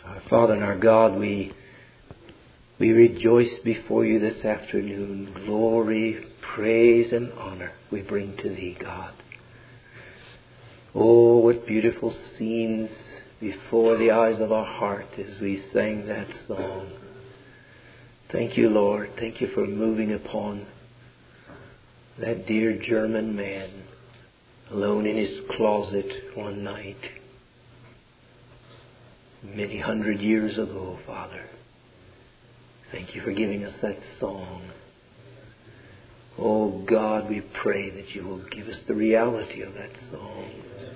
Our Father and our God, we rejoice before you this afternoon. Glory, praise, and honor we bring to Thee, God. Oh, what beautiful scenes before the eyes of our heart as we sang that song. Thank you, Lord. Thank you for moving upon that dear German man alone in his closet one night. Many hundred years ago, Father. Thank you for giving us that song. Oh God, we pray that you will give us the reality of that song.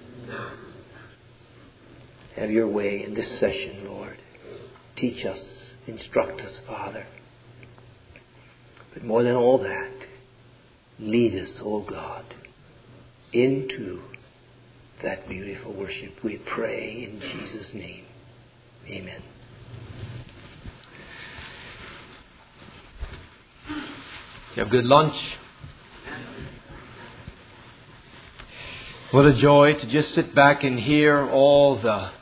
Have your way in this session, Lord. Teach us, instruct us, Father. But more than all that, lead us, oh God, into that beautiful worship. We pray in Jesus' name. Amen. You have good lunch? What a joy to just sit back and hear all the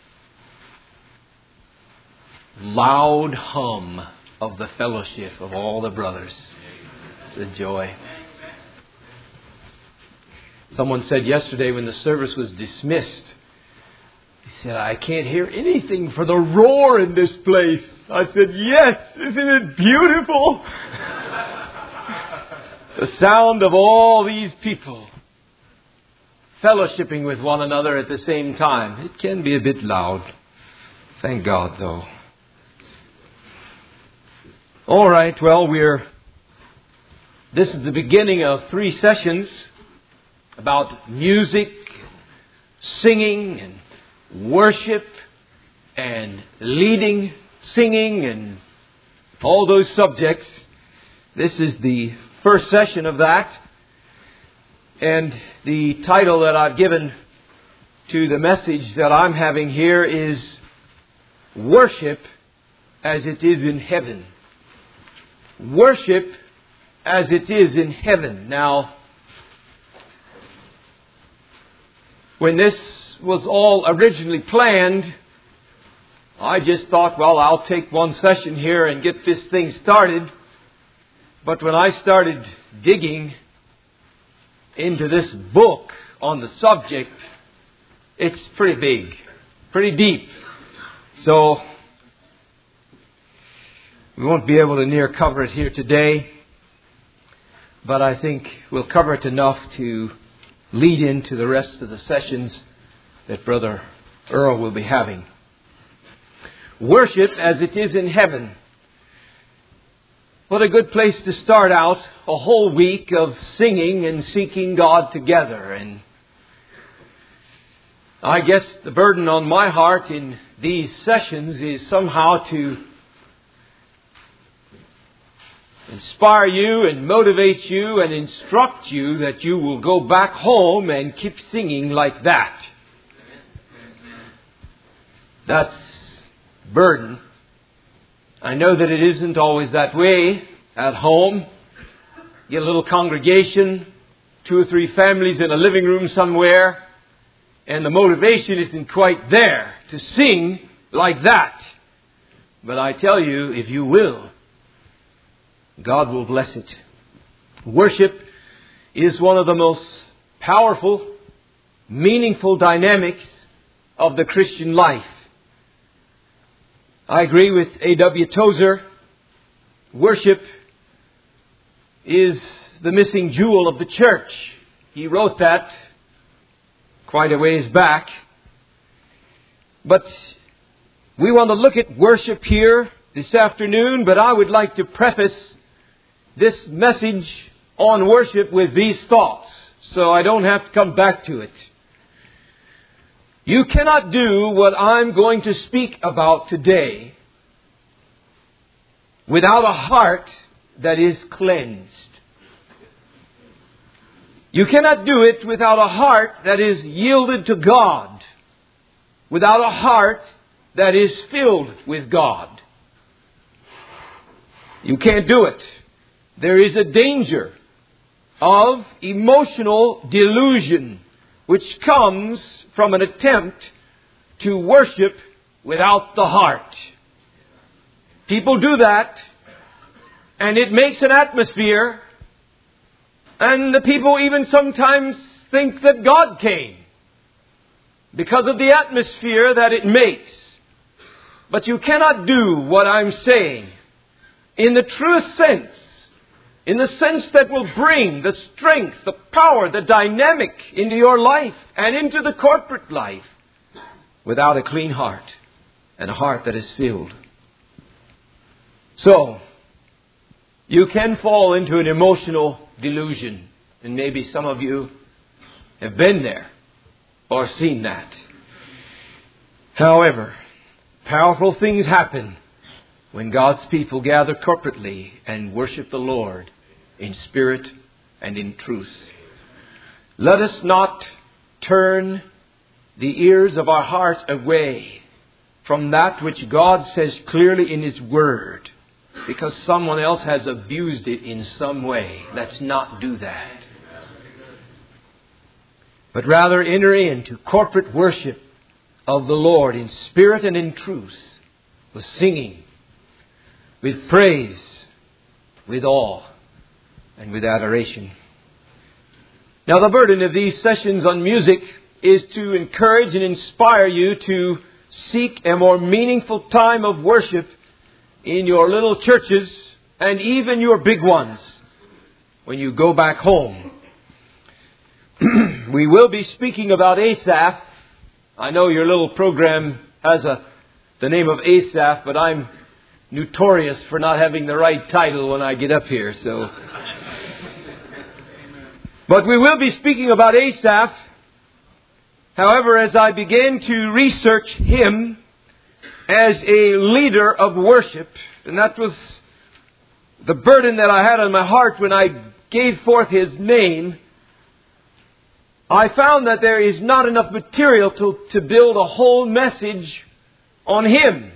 loud hum of the fellowship of all the brothers. It's a joy. Someone said yesterday when the service was dismissed, he said, I can't hear anything for the roar in this place. I said, yes, isn't it beautiful? The sound of all these people fellowshipping with one another at the same time. It can be a bit loud. Thank God, though. All right, well, this is the beginning of 3 sessions about music, singing, and worship, and leading, singing, and all those subjects. This is the first session of that. And the title that I've given to the message that I'm having here is Worship as it is in heaven. Worship as it is in heaven. Now, when this was all originally planned, I just thought, well, I'll take one session here and get this thing started. But when I started digging into this book on the subject, it's pretty big, pretty deep. So we won't be able to near cover it here today, but I think we'll cover it enough to lead into the rest of the sessions that Brother Earl will be having. Worship as it is in heaven. What a good place to start out a whole week of singing and seeking God together. And I guess the burden on my heart in these sessions is somehow to inspire you and motivate you and instruct you that you will go back home and keep singing like that. That's burden. I know that it isn't always that way at home. You get a little congregation, 2 or 3 families in a living room somewhere, and the motivation isn't quite there to sing like that. But I tell you, if you will, God will bless it. Worship is one of the most powerful, meaningful dynamics of the Christian life. I agree with A.W. Tozer. Worship is the missing jewel of the church. He wrote that quite a ways back. But we want to look at worship here this afternoon, but I would like to preface this message on worship with these thoughts, so I don't have to come back to it. You cannot do what I'm going to speak about today without a heart that is cleansed. You cannot do it without a heart that is yielded to God, without a heart that is filled with God. You can't do it. There is a danger of emotional delusion which comes from an attempt to worship without the heart. People do that, and it makes an atmosphere, and the people even sometimes think that God came because of the atmosphere that it makes. But you cannot do what I'm saying in the truest sense, in the sense that will bring the strength, the power, the dynamic into your life and into the corporate life without a clean heart and a heart that is filled. So, you can fall into an emotional delusion. And maybe some of you have been there or seen that. However, powerful things happen when God's people gather corporately and worship the Lord in spirit and in truth. Let us not turn the ears of our hearts away from that which God says clearly in His Word, because someone else has abused it in some way. Let's not do that. But rather enter into corporate worship of the Lord in spirit and in truth, with singing, with praise, with awe, and with adoration. Now, the burden of these sessions on music is to encourage and inspire you to seek a more meaningful time of worship in your little churches and even your big ones when you go back home. We will be speaking about Asaph. I know your little program has the name of Asaph, but I'm notorious for not having the right title when I get up here. But we will be speaking about Asaph. However, as I began to research him as a leader of worship, and that was the burden that I had on my heart when I gave forth his name, I found that there is not enough material to build a whole message on him.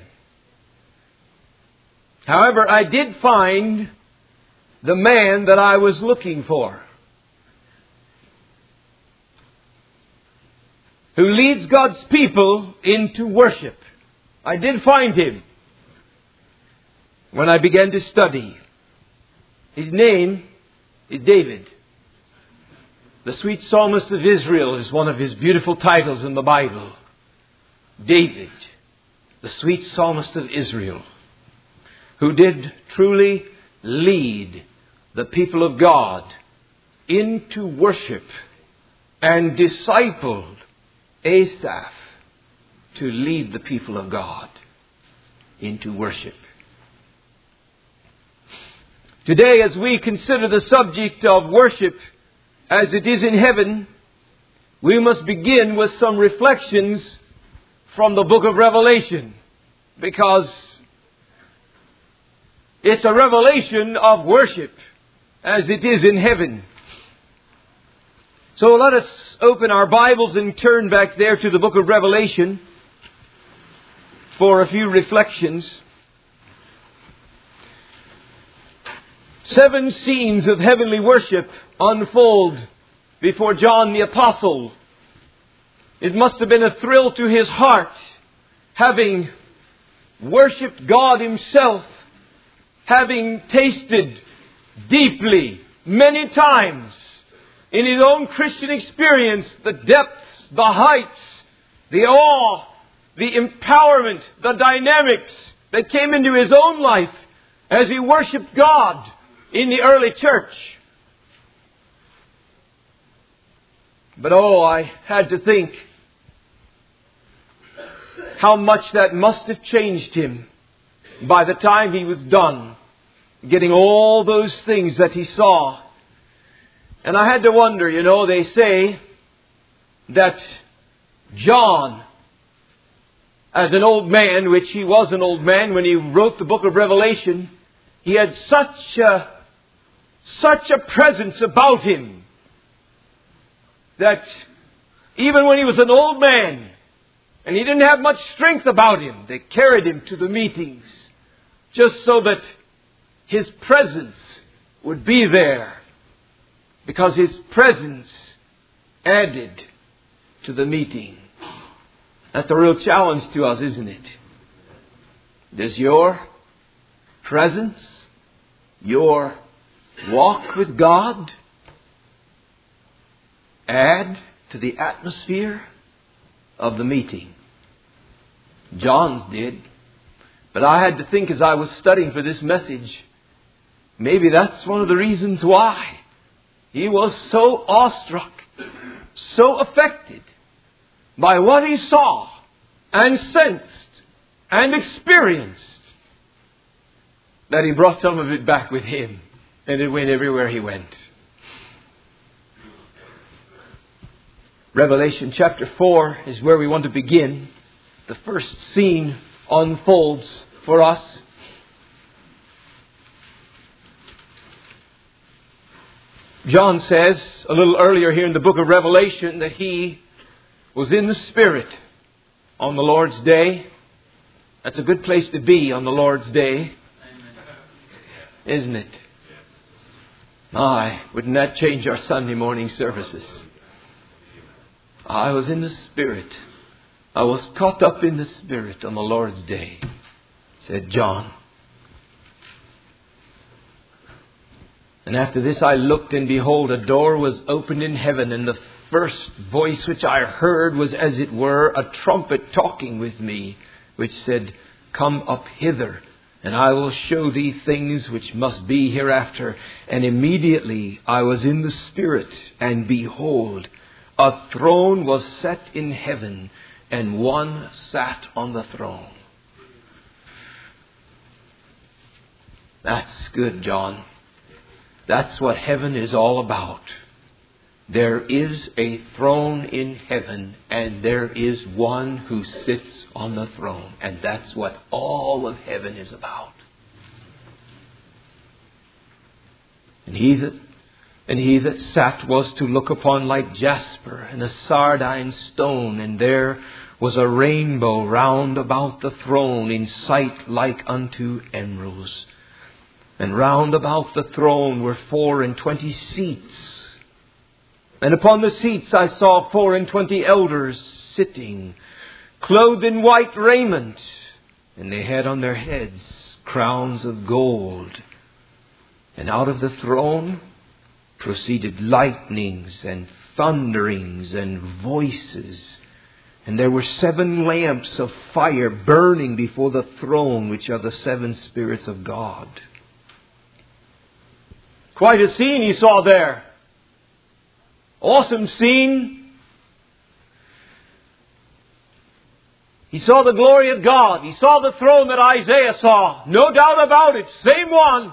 However, I did find the man that I was looking for, who leads God's people into worship. I did find him when I began to study. His name is David. The sweet psalmist of Israel is one of his beautiful titles in the Bible. David, the sweet psalmist of Israel, who did truly lead the people of God into worship and discipled Asaph to lead the people of God into worship. Today, as we consider the subject of worship as it is in heaven, we must begin with some reflections from the book of Revelation, because it's a revelation of worship as it is in heaven. So let us open our Bibles and turn back there to the book of Revelation for a few reflections. 7 scenes of heavenly worship unfold before John the Apostle. It must have been a thrill to his heart, having worshipped God Himself, having tasted deeply many times in his own Christian experience the depths, the heights, the awe, the empowerment, the dynamics that came into his own life as he worshipped God in the early church. But I had to think how much that must have changed him by the time he was done getting all those things that he saw. And I had to wonder, they say that John, as an old man, which he was an old man when he wrote the book of Revelation, he had such a presence about him that even when he was an old man and he didn't have much strength about him, they carried him to the meetings just so that his presence would be there, because his presence added to the meeting. That's a real challenge to us, isn't it? Does your presence, your walk with God, add to the atmosphere of the meeting? John's did. But I had to think as I was studying for this message, maybe that's one of the reasons why he was so awestruck, so affected by what he saw and sensed and experienced, that he brought some of it back with him, and it went everywhere he went. Revelation chapter 4 is where we want to begin. The first scene unfolds for us. John says a little earlier here in the book of Revelation that he was in the Spirit on the Lord's day. That's a good place to be on the Lord's day, isn't it? My, wouldn't that change our Sunday morning services? I was in the Spirit. I was caught up in the Spirit on the Lord's day, said John. And after this I looked, and behold, a door was opened in heaven, and the first voice which I heard was as it were a trumpet talking with me, which said, Come up hither, and I will show thee things which must be hereafter. And immediately I was in the Spirit, and behold, a throne was set in heaven, and one sat on the throne. That's good, John. That's what heaven is all about. There is a throne in heaven, and there is one who sits on the throne. And that's what all of heaven is about. And he that sat was to look upon like jasper and a sardine stone, and there was a rainbow round about the throne, in sight like unto emeralds. And round about the throne were 24 seats. And upon the seats I saw 24 elders sitting, clothed in white raiment, and they had on their heads crowns of gold. And out of the throne proceeded lightnings and thunderings and voices. And there were 7 lamps of fire burning before the throne, which are the 7 spirits of God. Quite a scene he saw there. Awesome scene. He saw the glory of God. He saw the throne that Isaiah saw. No doubt about it. Same one.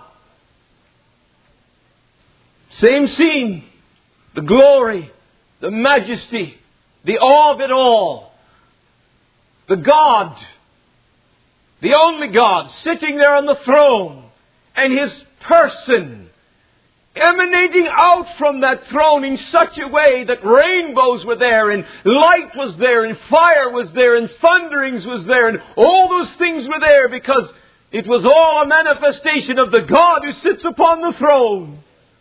Same scene. The glory, the majesty, the awe of it all. The God, the only God, sitting there on the throne, and His person emanating out from that throne in such a way that rainbows were there, and light was there, and fire was there, and thunderings was there, and all those things were there because it was all a manifestation of the God who sits upon the throne.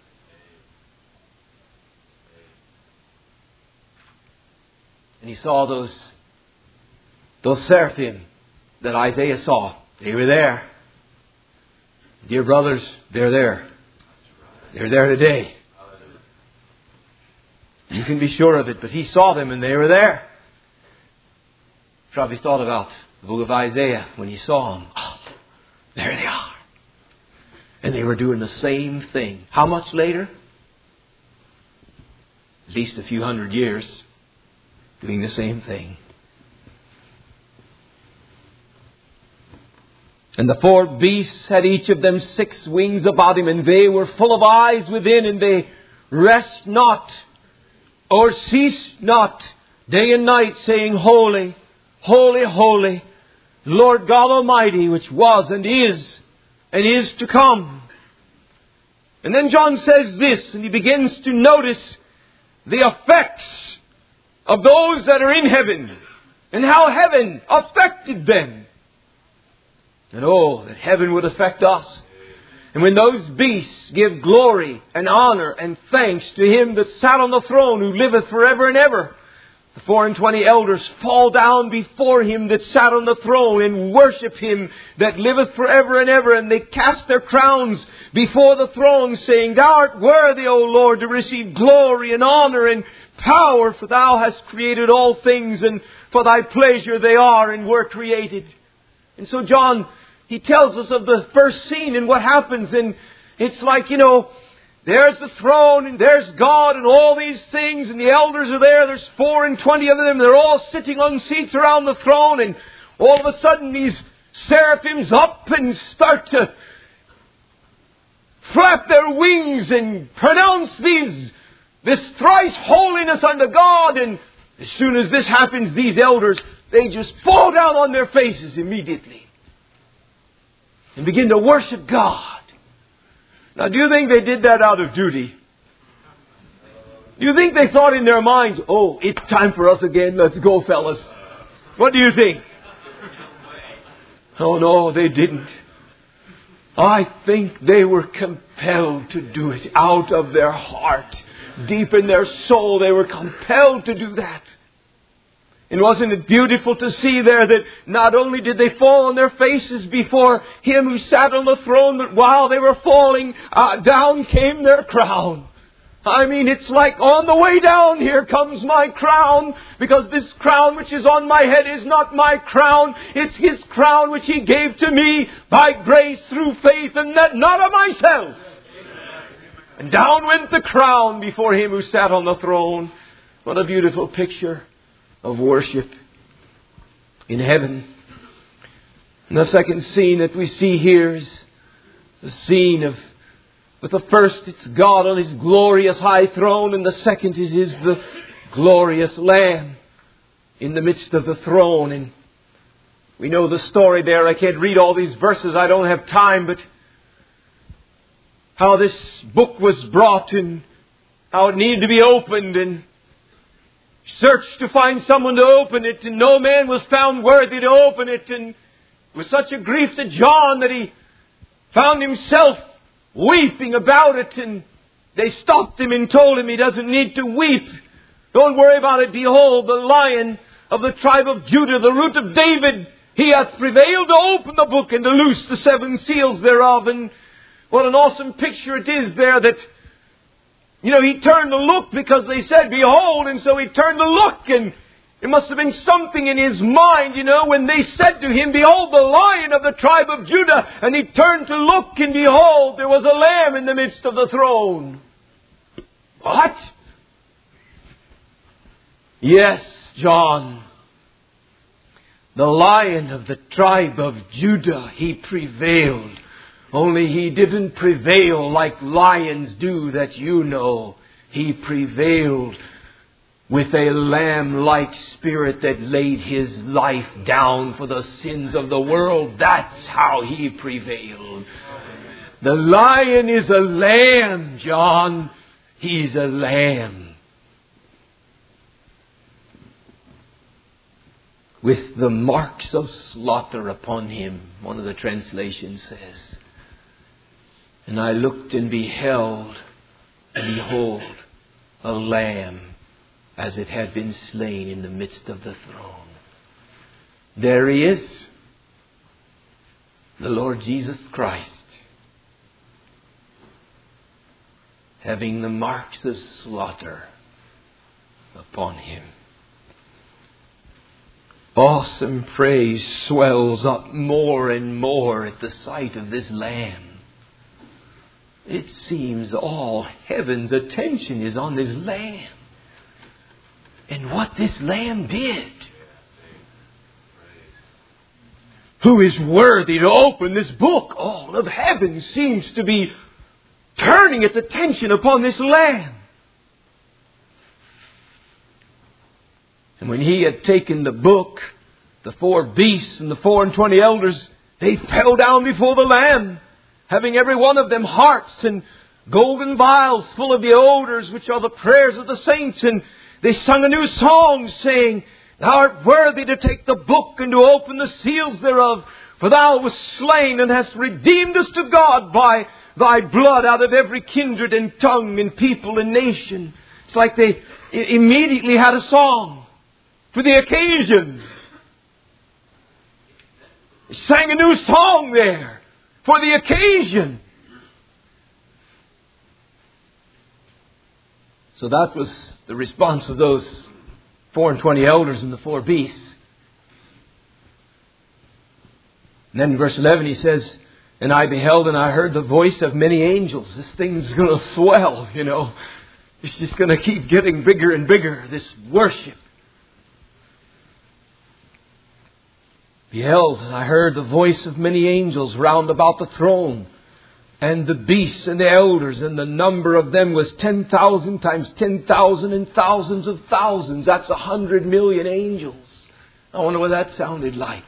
And he saw those seraphim that Isaiah saw. They were there. Dear brothers, they're there. They're there today. You can be sure of it, but he saw them and they were there. Probably thought about the book of Isaiah when he saw them. Oh, there they are. And they were doing the same thing. How much later? At least a few hundred years. Doing the same thing. And the 4 beasts had each of them 6 wings about him, and they were full of eyes within, and they rest not, or cease not, day and night, saying, Holy, holy, holy, Lord God Almighty, which was and is to come. And then John says this, and he begins to notice the effects of those that are in heaven, and how heaven affected them. And oh, that heaven would affect us. And when those beasts give glory and honor and thanks to Him that sat on the throne, who liveth forever and ever, The 24 elders fall down before Him that sat on the throne and worship Him that liveth forever and ever. And they cast their crowns before the throne, saying, Thou art worthy, O Lord, to receive glory and honor and power, for Thou hast created all things, and for Thy pleasure they are and were created. And so John, he tells us of the first scene and what happens. And it's like, there's the throne and there's God and all these things, and the elders are there. There's 24 of them. They're all sitting on seats around the throne, and all of a sudden these seraphims up and start to flap their wings and pronounce this thrice holiness unto God. And as soon as this happens, these elders, they just fall down on their faces immediately and begin to worship God. Now, do you think they did that out of duty? Do you think they thought in their minds, oh, it's time for us again, let's go, fellas? What do you think? Oh, no, they didn't. I think they were compelled to do it out of their heart. Deep in their soul, they were compelled to do that. And wasn't it beautiful to see there that not only did they fall on their faces before Him who sat on the throne, but while they were falling, down came their crown. I mean, it's like, on the way down, here comes my crown, because this crown which is on my head is not my crown. It's His crown which He gave to me by grace through faith, and that not of myself. And down went the crown before Him who sat on the throne. What a beautiful picture of worship in heaven. And the second scene that we see here is the scene of, with the first it's God on His glorious high throne, and the second is the glorious Lamb in the midst of the throne. And we know the story there. I can't read all these verses, I don't have time, but how this book was brought and how it needed to be opened, and searched to find someone to open it, and no man was found worthy to open it. And it was such a grief to John that he found himself weeping about it. And they stopped him and told him he doesn't need to weep. Don't worry about it. Behold, the Lion of the tribe of Judah, the Root of David, He hath prevailed to open the book and to loose the 7 seals thereof. And what an awesome picture it is there that, He turned to look because they said, behold. And so He turned to look, and it must have been something in His mind, when they said to Him, behold, the Lion of the tribe of Judah. And He turned to look, and behold, there was a Lamb in the midst of the throne. What? Yes, John. The Lion of the tribe of Judah, He prevailed. Only He didn't prevail like lions do that He prevailed with a lamb-like spirit that laid His life down for the sins of the world. That's how He prevailed. The Lion is a lamb, John. He's a lamb. With the marks of slaughter upon Him, one of the translations says. And I looked and beheld, and behold, a lamb as it had been slain in the midst of the throne. There He is, the Lord Jesus Christ, having the marks of slaughter upon Him. Awesome praise swells up more and more at the sight of this Lamb. It seems all heaven's attention is on this Lamb and what this Lamb did. Who is worthy to open this book? All of heaven seems to be turning its attention upon this Lamb. And when He had taken the book, the 4 beasts and the 24 elders, they fell down before the Lamb, having every one of them harps and golden vials full of the odors, which are the prayers of the saints. And they sung a new song, saying, Thou art worthy to take the book and to open the seals thereof. For Thou wast slain and hast redeemed us to God by Thy blood out of every kindred and tongue and people and nation. It's like they immediately had a song. for the occasion. They sang a new song there for the occasion. So that was the response of those 24 elders and the 4 beasts. And then in verse 11 he says, and I beheld and I heard the voice of many angels. This thing's going to swell, you know. It's just going to keep getting bigger and bigger, this worship. Beheld and I heard the voice of many angels round about the throne, and the beasts and the elders, and the number of them was 10,000 times 10,000 and thousands of thousands. That's 100 million angels. I wonder what that sounded like.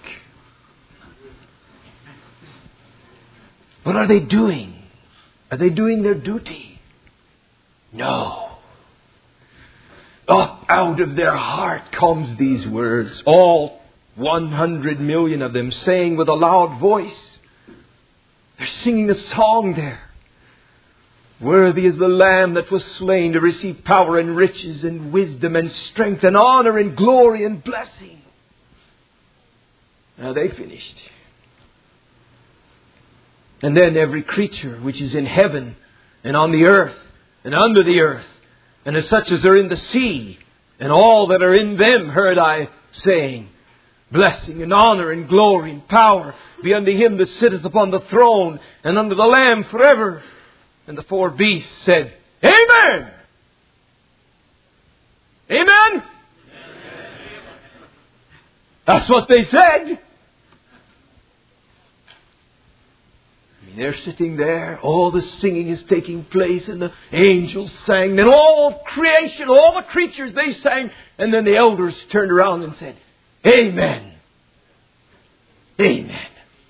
What are they doing? Are they doing their duty? No. Up out of their heart comes these words. All 100 million of them saying with a loud voice. They're singing a song there. Worthy is the Lamb that was slain to receive power and riches and wisdom and strength and honor and glory and blessing. Now they finished. And then every creature which is in heaven and on the earth and under the earth, and as such as are in the sea, and all that are in them, heard I saying, blessing and honor and glory and power be unto him that sitteth upon the throne and unto the Lamb forever. And the 4 beasts said, Amen! Amen? That's what they said. They're sitting there, all the singing is taking place, and the angels sang, and all creation, all the creatures, they sang, and then the elders turned around and said, Amen. Amen.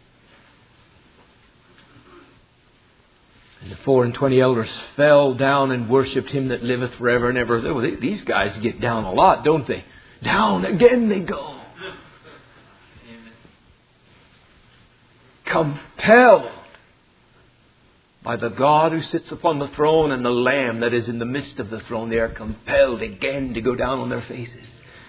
And the 24 elders fell down and worshipped him that liveth forever and ever. Oh, these guys get down a lot, don't they? Down again they go. Compelled by the God who sits upon the throne and the Lamb that is in the midst of the throne, they are compelled again to go down on their faces.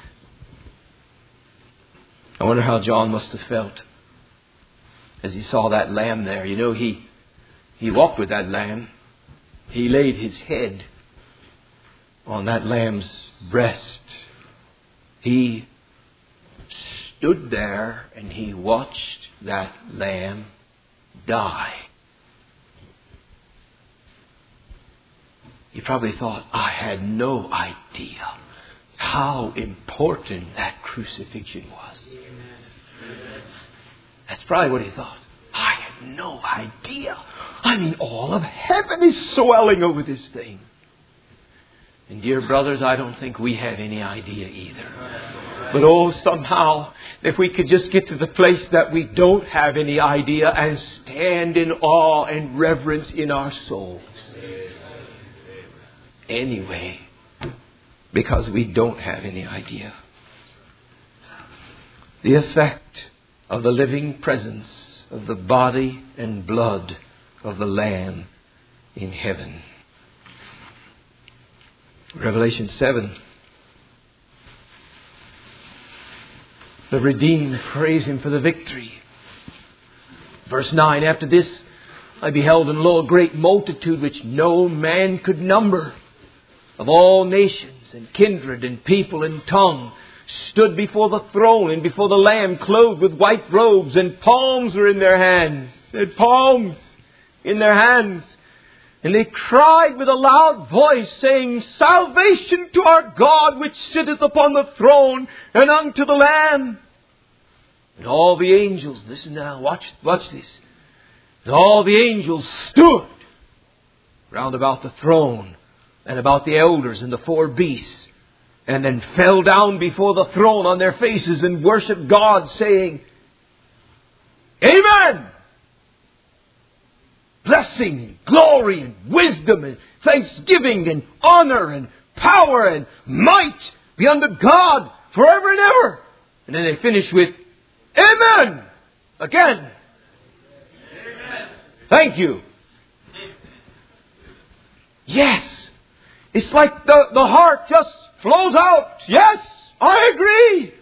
I wonder how John must have felt as he saw that Lamb there. You know, he walked with that Lamb. He laid his head on that Lamb's breast. He stood there and he watched that Lamb die. He probably thought, I had no idea how important that crucifixion was. That's probably what he thought. I had no idea. I mean, all of heaven is swelling over this thing. And dear brothers, I don't think we have any idea either. But oh, somehow, if we could just get to the place that we don't have any idea and stand in awe and reverence in our souls. Anyway, because we don't have any idea. The effect of the living presence of the body and blood of the Lamb in heaven. Revelation 7. The redeemed praise him for the victory. Verse 9. After this I beheld, and lo, a great multitude which no man could number, of all nations and kindred and people and tongue, stood before the throne and before the Lamb, clothed with white robes, and palms were in their hands. And palms in their hands. And they cried with a loud voice, saying, Salvation to our God which sitteth upon the throne, and unto the Lamb. And all the angels, listen now, watch this. And all the angels stood round about the throne, and about the elders and the 4 beasts, and then fell down before the throne on their faces and worshipped God, saying, Amen! Blessing and glory and wisdom and thanksgiving and honor and power and might be unto God forever and ever. And then they finish with, Amen! Again. Amen. Thank you. Yes. It's like the heart just flows out. Yes, I agree.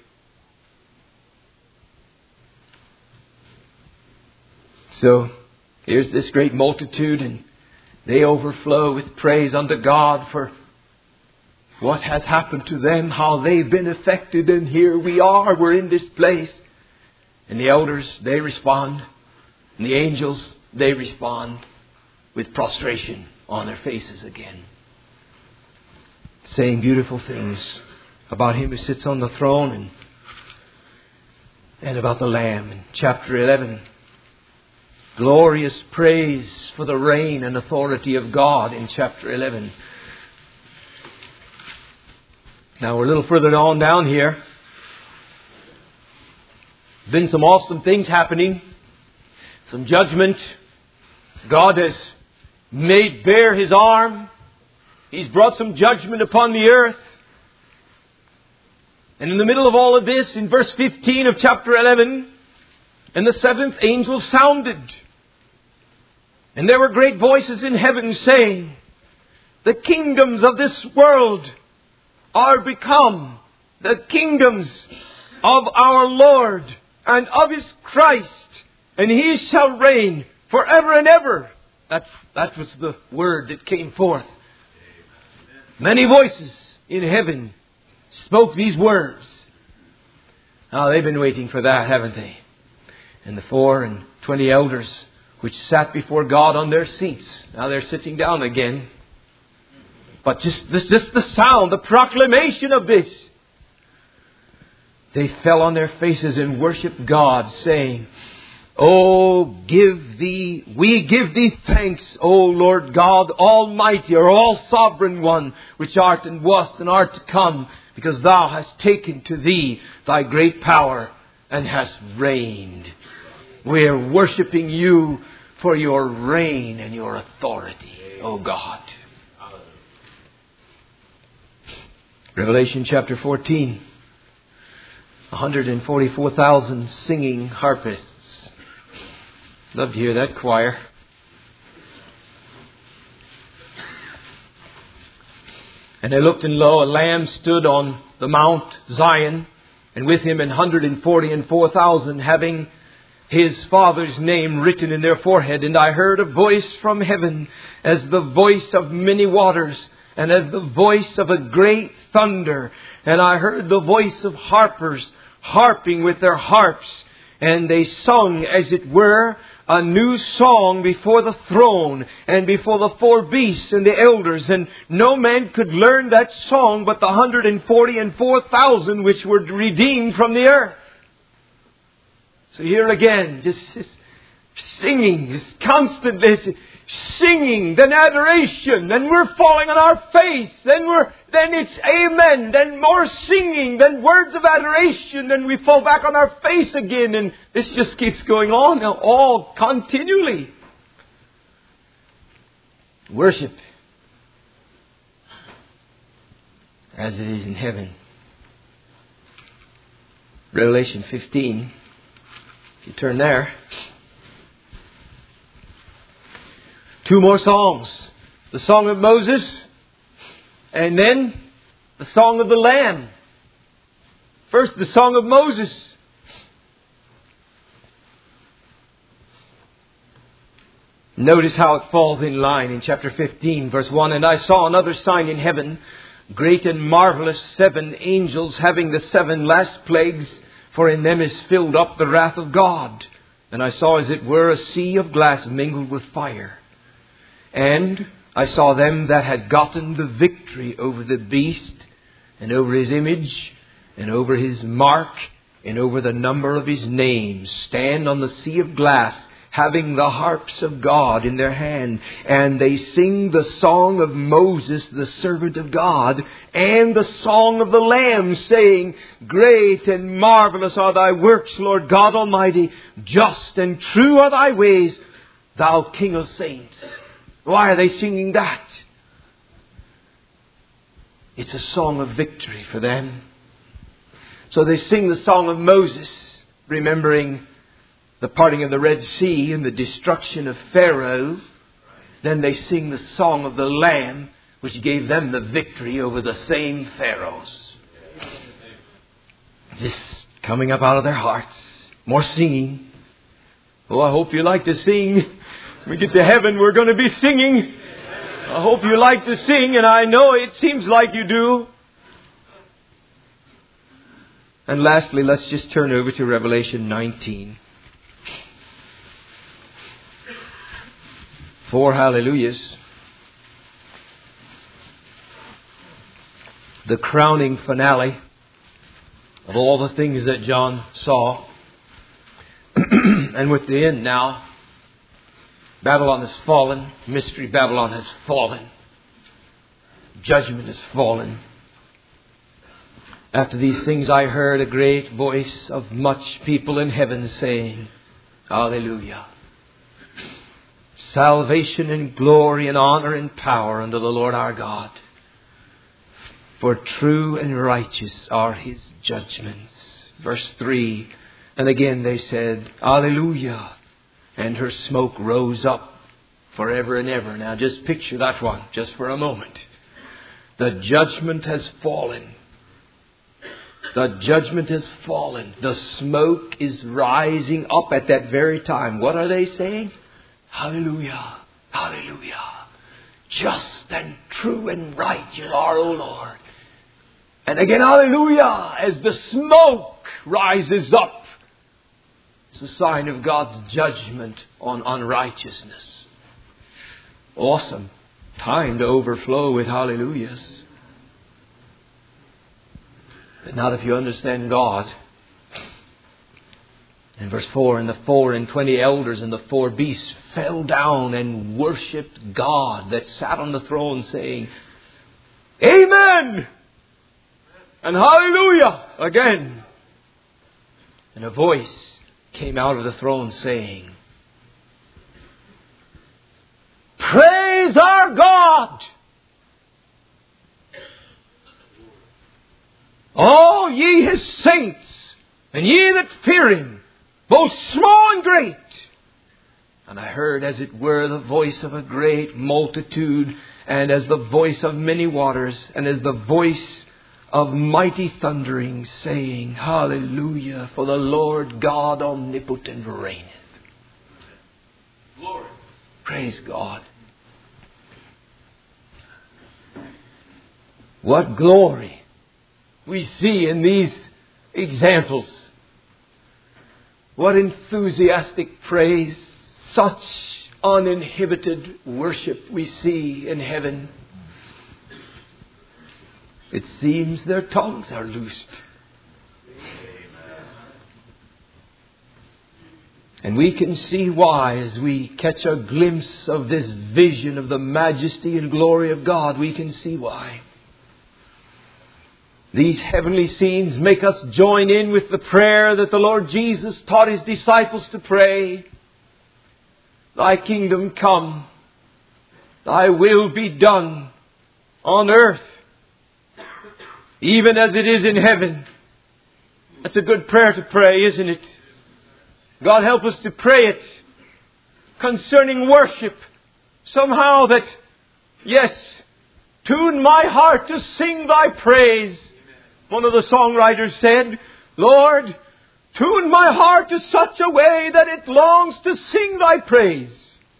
So here's this great multitude, and they overflow with praise unto God for what has happened to them, how they've been affected, and here we are, we're in this place. And the elders, they respond. And the angels, they respond with prostration on their faces again, saying beautiful things about Him who sits on the throne and about the Lamb. In chapter 11, glorious praise for the reign and authority of God in chapter 11. Now we're a little further on down here. Been some awesome things happening. Some judgment. God has made bare His arm. He's brought some judgment upon the earth. And in the middle of all of this, in verse 15 of chapter 11, and the seventh angel sounded. And there were great voices in heaven saying, the kingdoms of this world are become the kingdoms of our Lord and of His Christ, and He shall reign forever and ever. That was the word that came forth. Many voices in heaven spoke these words. Now they've been waiting for that, haven't they? And the 24 elders which sat before God on their seats, now they're sitting down again. But just the sound, the proclamation of this. They fell on their faces and worshiped God, saying, we give thee thanks, O Lord God Almighty, or all sovereign one, which art and wast and art to come, because Thou hast taken to Thee Thy great power and hast reigned. We are worshiping You for Your reign and Your authority, O God. Revelation chapter 14. 144,000 singing harpists. Love to hear that choir. And I looked, and lo, a Lamb stood on the Mount Zion, and with Him 144,000, having His Father's name written in their forehead. And I heard a voice from heaven, as the voice of many waters, and as the voice of a great thunder. And I heard the voice of harpers harping with their harps. And they sung, as it were, a new song before the throne and before the 4 beasts and the elders. And no man could learn that song but the 144,000 which were redeemed from the earth. So here again, just singing, just constantly singing, then adoration, then we're falling on our face, then it's amen, then more singing, then words of adoration, then we fall back on our face again, and this just keeps going on now, all continually. Worship as it is in heaven. Revelation 15. If you turn there. 2 more songs. The song of Moses, and then the song of the Lamb. First, the song of Moses. Notice how it falls in line in chapter 15, verse 1. And I saw another sign in heaven, great and marvelous, 7 angels having the 7 last plagues, for in them is filled up the wrath of God. And I saw, as it were, a sea of glass mingled with fire. And I saw them that had gotten the victory over the beast, and over his image, and over his mark, and over the number of his name, stand on the sea of glass, having the harps of God in their hand. And they sing the song of Moses, the servant of God, and the song of the Lamb, saying, Great and marvelous are Thy works, Lord God Almighty. Just and true are Thy ways, Thou King of saints. Why are they singing that? It's a song of victory for them. So they sing the song of Moses, remembering the parting of the Red Sea and the destruction of Pharaoh. Then they sing the song of the Lamb, which gave them the victory over the same pharaohs. this coming up out of their hearts. More singing. Oh, I hope you like to sing. When we get to heaven, we're going to be singing. I hope you like to sing, and I know it seems like you do. And lastly, let's just turn over to Revelation 19. 4 hallelujahs. The crowning finale of all the things that John saw. And with the end now, Babylon has fallen. Mystery Babylon has fallen. Judgment has fallen. After these things I heard a great voice of much people in heaven saying, Hallelujah. Salvation and glory and honor and power unto the Lord our God. For true and righteous are His judgments. Verse 3. And again they said, Hallelujah. And her smoke rose up forever and ever. Now just picture that one just for a moment. The judgment has fallen. The judgment has fallen. The smoke is rising up at that very time. What are they saying? Hallelujah. Hallelujah. Just and true and right you are, O Lord. And again, hallelujah, as the smoke rises up. It's a sign of God's judgment on unrighteousness. Awesome. Time to overflow with hallelujahs. But not if you understand God. In verse 4, and the 24 elders and the 4 beasts fell down and worshipped God that sat on the throne, saying, Amen! And hallelujah! Again. And a voice came out of the throne saying, Praise our God! All ye His saints, and ye that fear Him, both small and great. And I heard as it were the voice of a great multitude, and as the voice of many waters, and as the voice of mighty thundering, saying, Hallelujah, for the Lord God omnipotent reigneth. Glory. Praise God. What glory we see in these examples. What enthusiastic praise, such uninhibited worship we see in heaven. It seems their tongues are loosed. And we can see why as we catch a glimpse of this vision of the majesty and glory of God. We can see why. These heavenly scenes make us join in with the prayer that the Lord Jesus taught His disciples to pray. Thy kingdom come, Thy will be done on earth, even as it is in heaven. That's a good prayer to pray, isn't it? God help us to pray it concerning worship. Somehow that, yes, tune my heart to sing Thy praise. One of the songwriters said, Lord, tune my heart to such a way that it longs to sing Thy praise.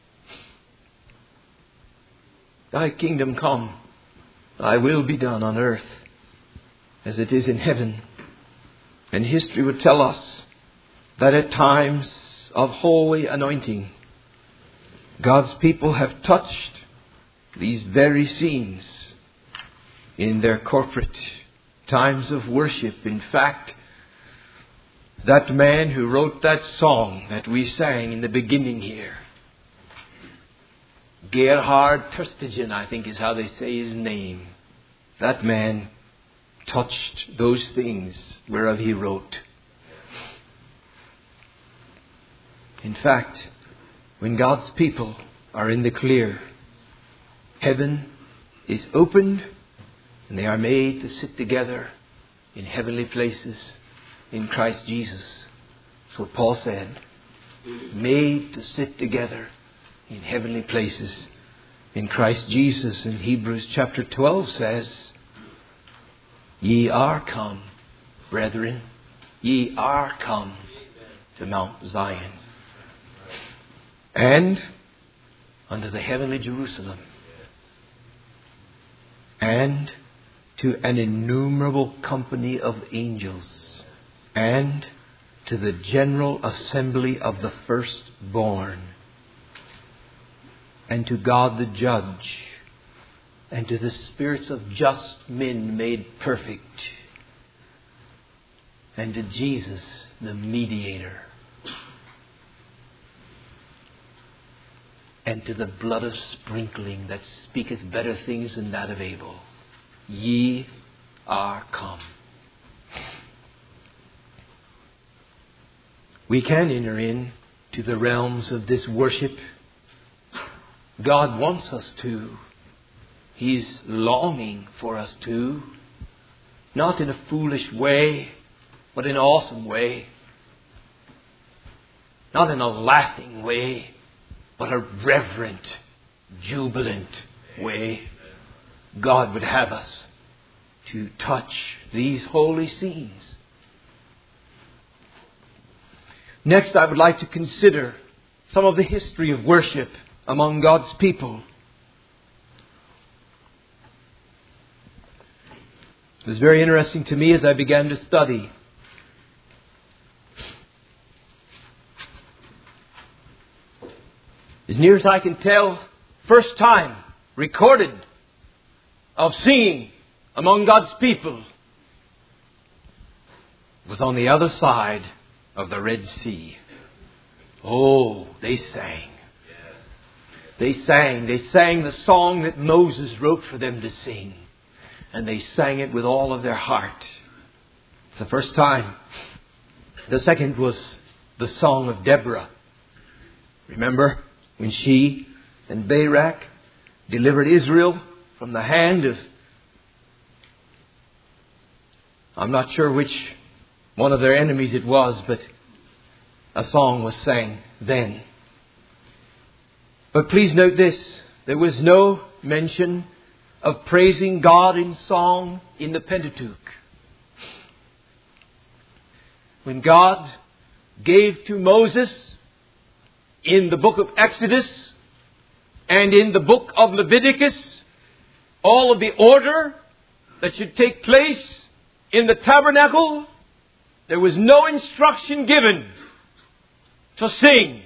Thy kingdom come, Thy will be done on earth as it is in heaven. And history would tell us that at times of holy anointing, God's people have touched these very scenes in their corporate times of worship. In fact, that man who wrote that song that we sang in the beginning here, Gerhard Terstegen, I think is how they say his name. That man touched those things whereof he wrote. In fact, when God's people are in the clear, heaven is opened and they are made to sit together in heavenly places in Christ Jesus. That's what Paul said. Made to sit together in heavenly places in Christ Jesus. And Hebrews chapter 12 says, Ye are come, brethren, Ye are come to Mount Zion, and unto the heavenly Jerusalem, and to an innumerable company of angels, and to the general assembly of the firstborn, and to God the judge, and to the spirits of just men made perfect, and to Jesus the mediator, and to the blood of sprinkling that speaketh better things than that of Abel. Ye are come. We can enter in to the realms of this worship. God wants us to. He's longing for us to. Not in a foolish way, but in an awesome way. Not in a laughing way, but a reverent, jubilant way. God would have us to touch these holy scenes. Next, I would like to consider some of the history of worship among God's people. It was very interesting to me as I began to study. As near as I can tell, first time recorded of singing among God's people was on the other side of the Red Sea. Oh, they sang. They sang the song that Moses wrote for them to sing. And they sang it with all of their heart. It's the first time. The second was the song of Deborah. Remember when she and Barak delivered Israel from the hand of, I'm not sure which one of their enemies it was, but a song was sang then. But please note this, there was no mention of praising God in song in the Pentateuch. When God gave to Moses in the book of Exodus and in the book of Leviticus all of the order that should take place in the tabernacle, there was no instruction given to sing.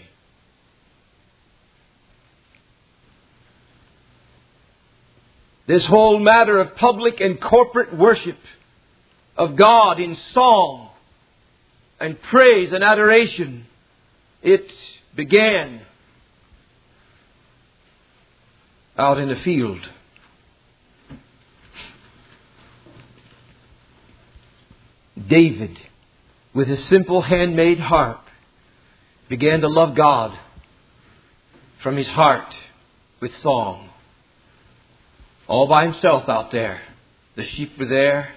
This whole matter of public and corporate worship of God in song and praise and adoration, it began out in the field. David, with his simple handmade harp, began to love God from his heart with song. All by himself out there. The sheep were there.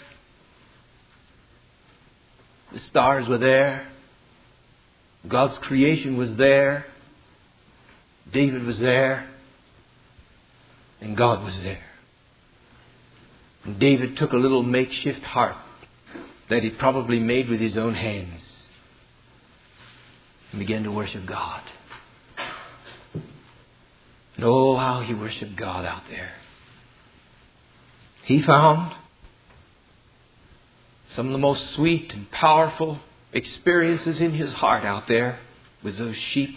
The stars were there. God's creation was there. David was there. And God was there. And David took a little makeshift harp that he probably made with his own hands and began to worship God. And oh, how he worshiped God out there. He found some of the most sweet and powerful experiences in his heart out there with those sheep.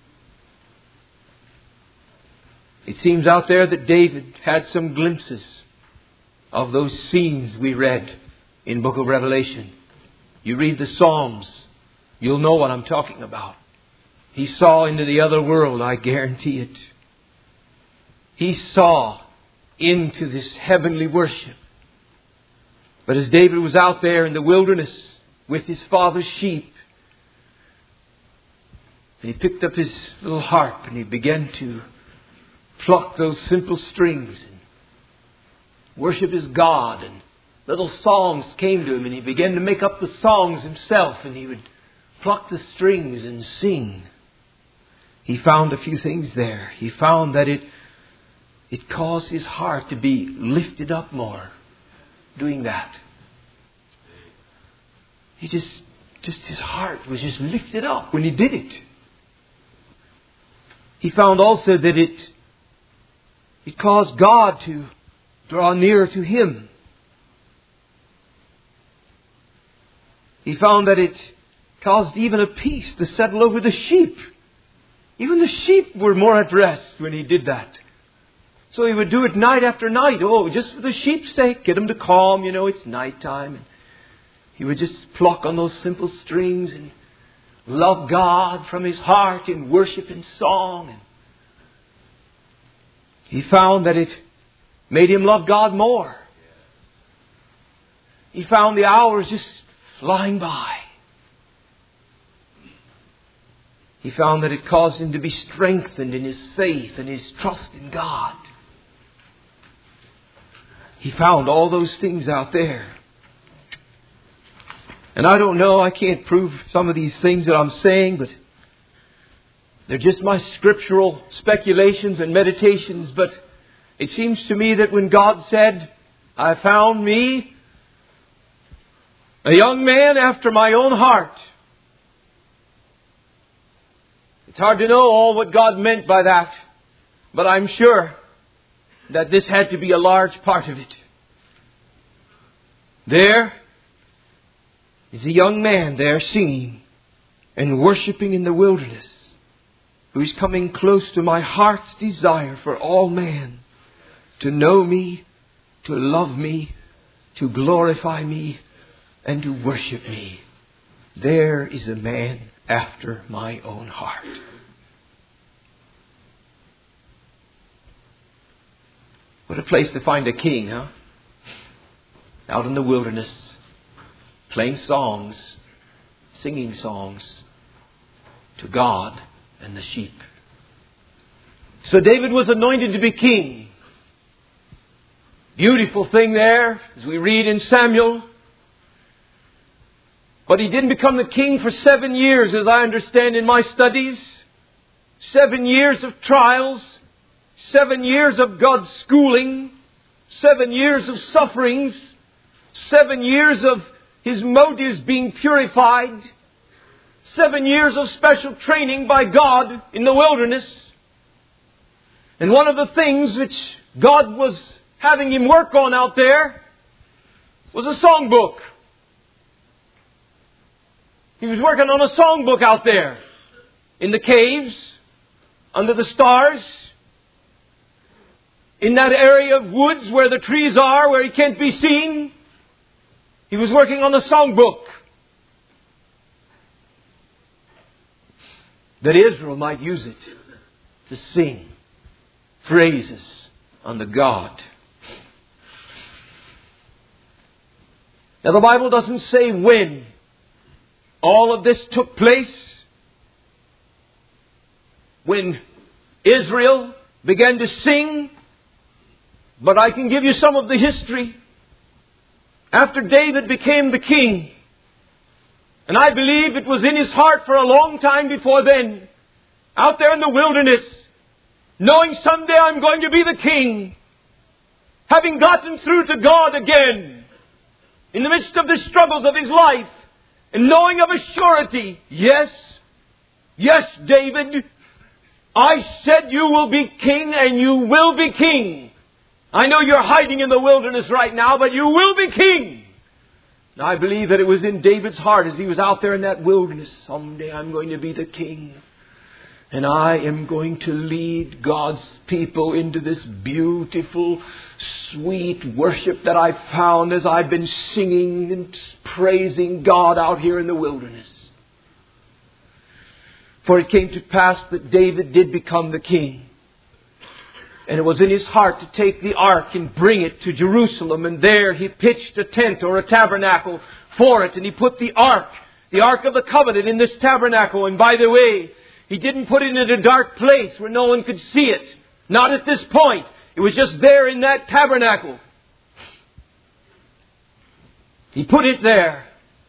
It seems out there that David had some glimpses of those scenes we read in the book of Revelation. You read the Psalms, you'll know what I'm talking about. He saw into the other world, I guarantee it. He saw into this heavenly worship. But as David was out there in the wilderness with his father's sheep, and he picked up his little harp and he began to pluck those simple strings and worship his God, and little songs came to him and he began to make up the songs himself, and he would pluck the strings and sing. He found a few things there. He found that it caused his heart to be lifted up more doing that. He just just his heart was just lifted up when he did it. He found also that it caused God to draw nearer to him. He found that it caused even a peace to settle over the sheep. Even the sheep were more at rest when he did that. So he would do it night after night. Oh, just for the sheep's sake, get them to calm. It's nighttime. And he would just pluck on those simple strings and love God from his heart in worship and song. And he found that it made him love God more. He found the hours just flying by. He found that it caused him to be strengthened in his faith and his trust in God. He found all those things out there. And I don't know, I can't prove some of these things that I'm saying, but they're just my scriptural speculations and meditations. But it seems to me that when God said, I found me a young man after my own heart, it's hard to know all what God meant by that, but I'm sure that this had to be a large part of it. There is a young man there singing and worshiping in the wilderness, who is coming close to my heart's desire for all man to know me, to love me, to glorify me, and to worship me. There is a man after my own heart. What a place to find a king, huh? Out in the wilderness, playing songs, singing songs to God and the sheep. So David was anointed to be king. Beautiful thing there, as we read in Samuel. But he didn't become the king for 7 years, as I understand in my studies. 7 years of trials. 7 years of God's schooling. 7 years of sufferings. 7 years of his motives being purified. 7 years of special training by God in the wilderness. And one of the things which God was having him work on out there was a songbook. He was working on a songbook out there in the caves, under the stars, in that area of woods where the trees are, where he can't be seen. He was working on a songbook that Israel might use it to sing praises unto God. Now the Bible doesn't say when all of this took place. When Israel began to sing. But I can give you some of the history. After David became the king, and I believe it was in his heart for a long time before then, out there in the wilderness, knowing someday I'm going to be the king, having gotten through to God again, in the midst of the struggles of his life, and knowing of a surety, yes, David, I said you will be king and you will be king. I know you're hiding in the wilderness right now, but you will be king. And I believe that it was in David's heart as he was out there in that wilderness. Someday I'm going to be the king. And I am going to lead God's people into this beautiful, sweet worship that I found as I've been singing and praising God out here in the wilderness. For it came to pass that David did become the king. And it was in his heart to take the ark and bring it to Jerusalem. And there he pitched a tent or a tabernacle for it. And he put the ark of the covenant, in this tabernacle. And by the way, he didn't put it in a dark place where no one could see it. Not at this point. It was just there in that tabernacle. He put it there.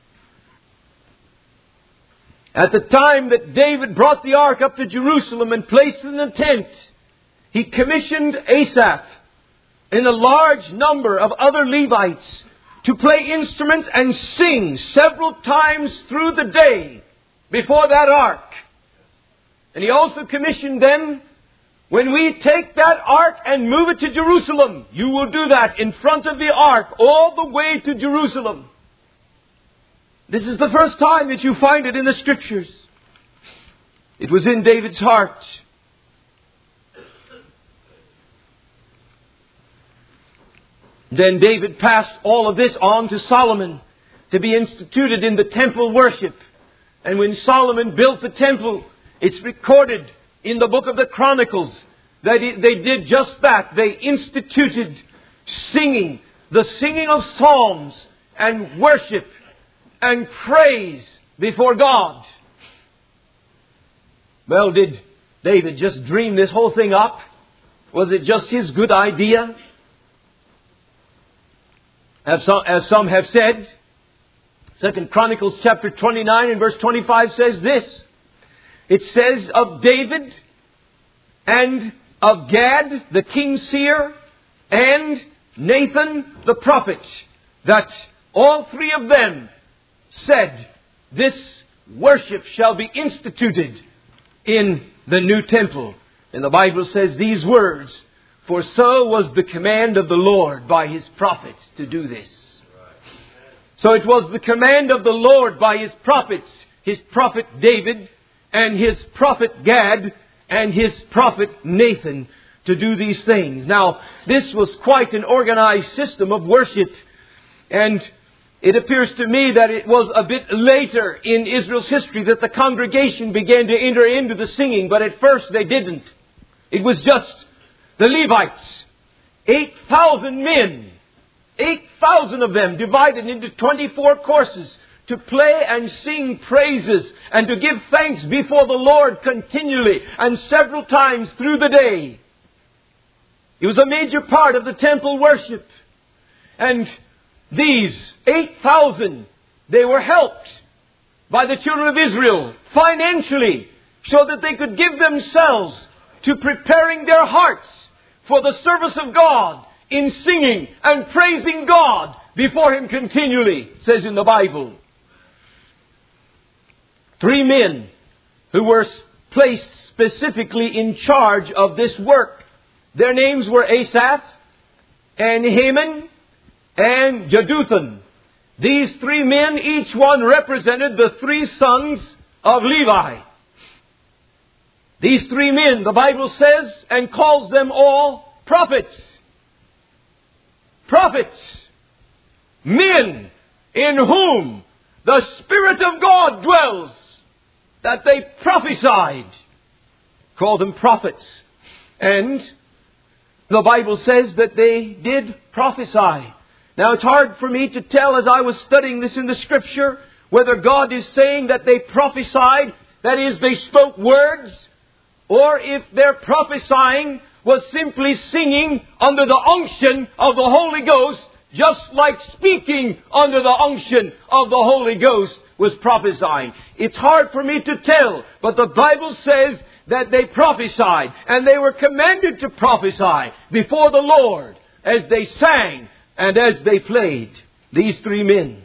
At the time that David brought the ark up to Jerusalem and placed it in the tent, he commissioned Asaph and a large number of other Levites to play instruments and sing several times through the day before that ark. And He also commissioned them, when we take that ark and move it to Jerusalem, you will do that in front of the ark all the way to Jerusalem. This is the first time that you find it in the Scriptures. It was in David's heart. Then David passed all of this on to Solomon to be instituted in the temple worship. And when Solomon built the temple, it's recorded in the book of the Chronicles that they did just that. They instituted singing, the singing of psalms and worship and praise before God. Well, did David just dream this whole thing up? Was it just his good idea? As some have said, 2 Chronicles chapter 29 and verse 25 says this. It says of David and of Gad, the king's seer, and Nathan the prophet, that all three of them said, this worship shall be instituted in the new temple. And the Bible says these words, for so was the command of the Lord by His prophets to do this. So it was the command of the Lord by His prophets, His prophet David and His prophet Gad and His prophet Nathan, to do these things. Now, this was quite an organized system of worship. And it appears to me that it was a bit later in Israel's history that the congregation began to enter into the singing. But at first they didn't. It was just the Levites. 8,000 men. 8,000 of them divided into 24 courses to play and sing praises and to give thanks before the Lord continually and several times through the day. It was a major part of the temple worship. And these 8,000, they were helped by the children of Israel financially so that they could give themselves to preparing their hearts for the service of God in singing and praising God before Him continually, it says in the Bible. 3 men who were placed specifically in charge of this work. Their names were Asaph and Heman and Jeduthun. These 3 men, each one represented the 3 sons of Levi. These 3 men, the Bible says, and calls them all prophets. Prophets. Men in whom the Spirit of God dwells, that they prophesied. Call them prophets. And the Bible says that they did prophesy. Now it's hard for me to tell as I was studying this in the Scripture whether God is saying that they prophesied, that is, they spoke words, or if their prophesying was simply singing under the unction of the Holy Ghost, just like speaking under the unction of the Holy Ghost was prophesying. It's hard for me to tell, but the Bible says that they prophesied, and they were commanded to prophesy before the Lord as they sang and as they played. These 3 men.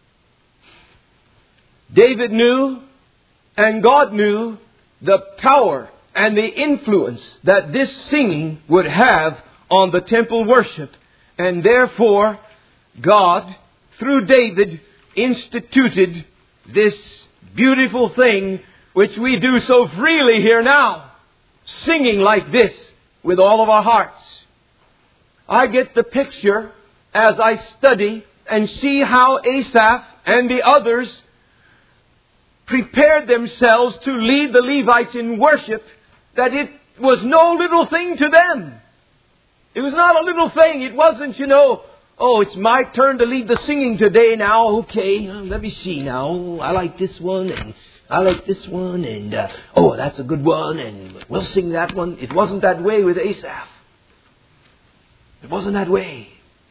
David knew, and God knew, the power and the influence that this singing would have on the temple worship. And therefore, God, through David, instituted this beautiful thing which we do so freely here now, singing like this with all of our hearts. I get the picture as I study and see how Asaph and the others prepared themselves to lead the Levites in worship, that it was no little thing to them. It was not a little thing. It wasn't, oh, it's my turn to lead the singing today now. Okay, let me see now. I like this one and I like this one and, oh, that's a good one and we'll sing that one. It wasn't that way with Asaph. It wasn't that way.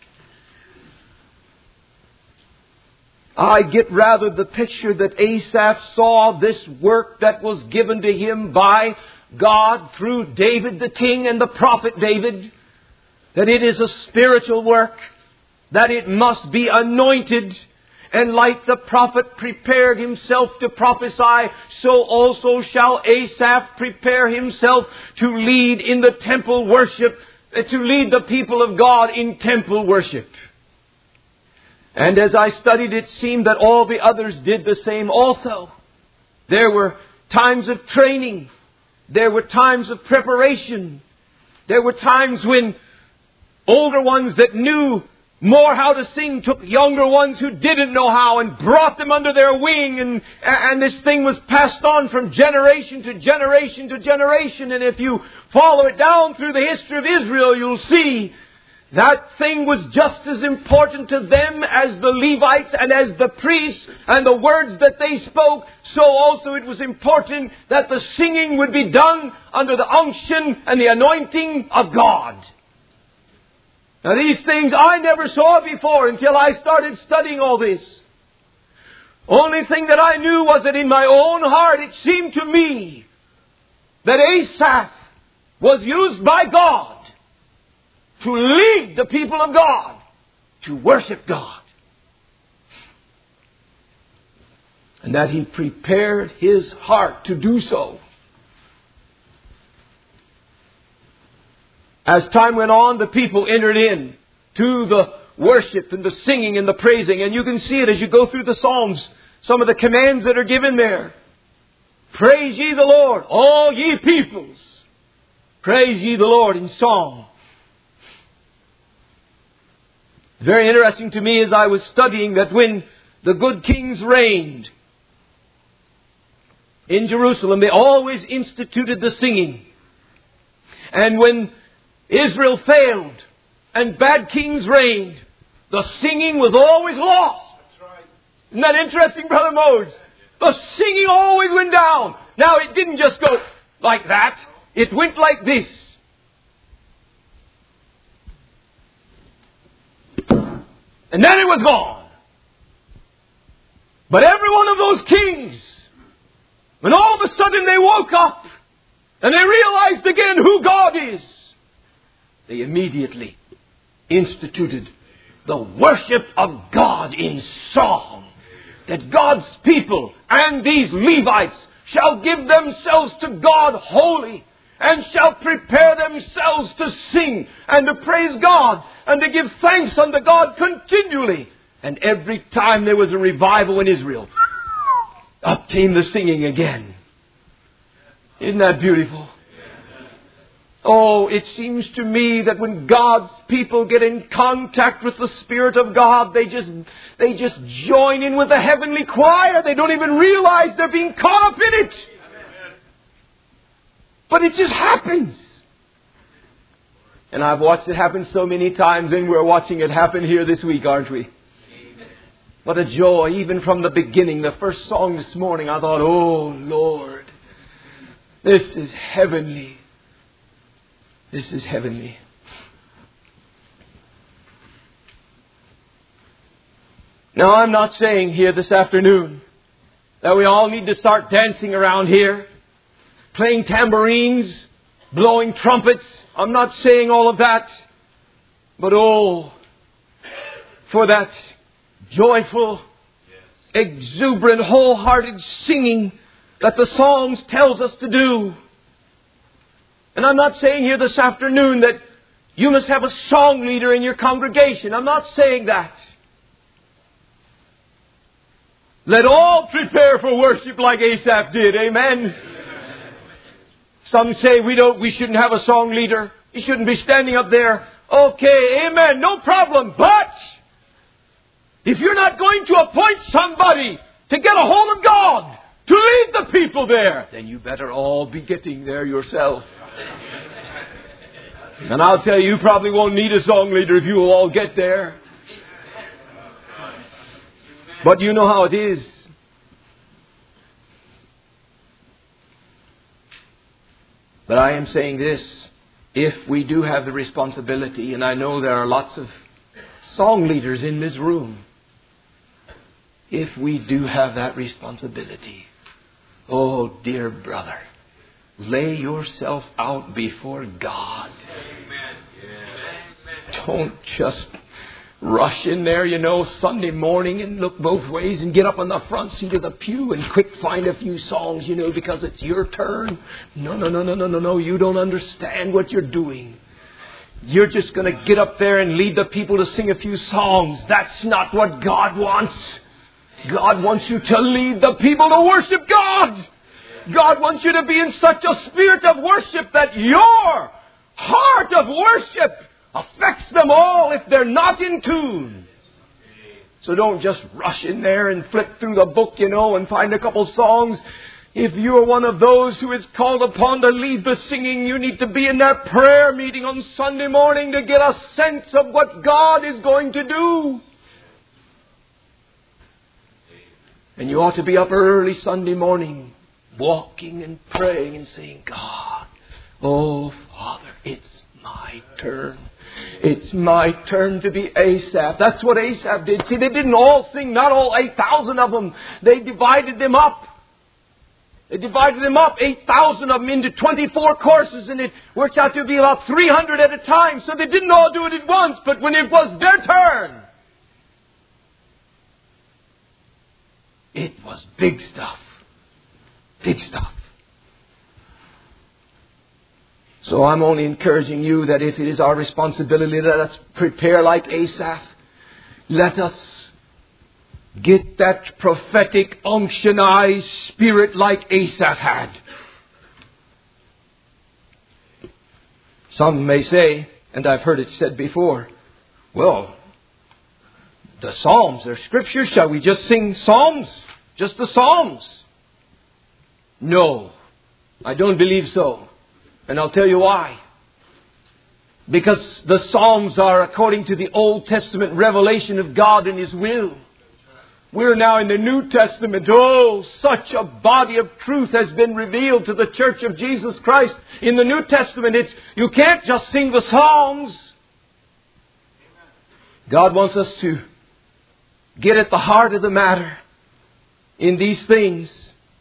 I get rather the picture that Asaph saw this work that was given to him by God through David the king and the prophet David, that it is a spiritual work. that it must be anointed. And like the prophet prepared himself to prophesy, so also shall Asaph prepare himself to lead in the temple worship, to lead the people of God in temple worship. And as I studied, it seemed that all the others did the same also. There were times of training. There were times of preparation. There were times when older ones that knew more how to sing took younger ones who didn't know how and brought them under their wing. And this thing was passed on from generation to generation to generation. And if you follow it down through the history of Israel, you'll see that thing was just as important to them as the Levites and as the priests and the words that they spoke. So also it was important that the singing would be done under the unction and the anointing of God. Now these things I never saw before until I started studying all this. Only thing that I knew was that in my own heart it seemed to me that Asaph was used by God to lead the people of God to worship God. And that he prepared his heart to do so. As time went on, the people entered in to the worship and the singing and the praising. And you can see it as you go through the Psalms, some of the commands that are given there. Praise ye the Lord, all ye peoples. Praise ye the Lord in song. Very interesting to me as I was studying that when the good kings reigned in Jerusalem, they always instituted the singing. And when Israel failed and bad kings reigned, the singing was always lost. That's right. Isn't that interesting, Brother Mose? The singing always went down. Now it didn't just go like that. It went like this. And then it was gone. But every one of those kings, when all of a sudden they woke up and they realized again who God is, they immediately instituted the worship of God in song. That God's people and these Levites shall give themselves to God wholly and shall prepare themselves to sing and to praise God and to give thanks unto God continually. And every time there was a revival in Israel, up came the singing again. Isn't that beautiful? Oh, it seems to me that when God's people get in contact with the Spirit of God, they just join in with the heavenly choir. They don't even realize they're being caught up in it. But it just happens. And I've watched it happen so many times, and we're watching it happen here this week, aren't we? What a joy. Even from the beginning, the first song this morning, I thought, oh Lord, this is heavenly. This is heavenly. Now, I'm not saying here this afternoon that we all need to start dancing around here, playing tambourines, blowing trumpets. I'm not saying all of that. But oh, for that joyful, exuberant, wholehearted singing that the Psalms tells us to do. And I'm not saying here this afternoon that you must have a song leader in your congregation. I'm not saying that. Let all prepare for worship like Asaph did. Amen. Some say we shouldn't have a song leader. He shouldn't be standing up there. Okay, amen, no problem. But if you're not going to appoint somebody to get a hold of God, to lead the people there, then you better all be getting there yourself. And I'll tell you probably won't need a song leader if you will all get there. But you know how it is. But I am saying this, if we do have the responsibility, and I know there are lots of song leaders in this room, if we do have that responsibility, oh dear brother, lay yourself out before God. Don't just rush in there, Sunday morning and look both ways and get up on the front seat of the pew and quick find a few songs, because it's your turn. No. You don't understand what you're doing. You're just going to get up there and lead the people to sing a few songs. That's not what God wants. God wants you to lead the people to worship God. God wants you to be in such a spirit of worship that your heart of worship affects them all if they're not in tune. So don't just rush in there and flip through the book, and find a couple songs. If you're one of those who is called upon to lead the singing, you need to be in that prayer meeting on Sunday morning to get a sense of what God is going to do. And you ought to be up early Sunday morning, walking and praying and saying, God, oh Father, it's my turn. It's my turn to be Asaph. That's what Asaph did. See, they didn't all sing, not all 8,000 of them. They divided them up. 8,000 of them into 24 courses, and it works out to be about 300 at a time. So they didn't all do it at once, but when it was their turn, it was big stuff. Big stuff. So I'm only encouraging you that if it is our responsibility, let us prepare like Asaph. Let us get that prophetic unctionized spirit like Asaph had. Some may say, and I've heard it said before, well, the Psalms are scripture. Shall we just sing Psalms? Just the Psalms? No, I don't believe so. And I'll tell you why. Because the Psalms are according to the Old Testament revelation of God and His will. We're now in the New Testament. Oh, such a body of truth has been revealed to the Church of Jesus Christ. In the New Testament, you can't just sing the Psalms. God wants us to get at the heart of the matter in these things.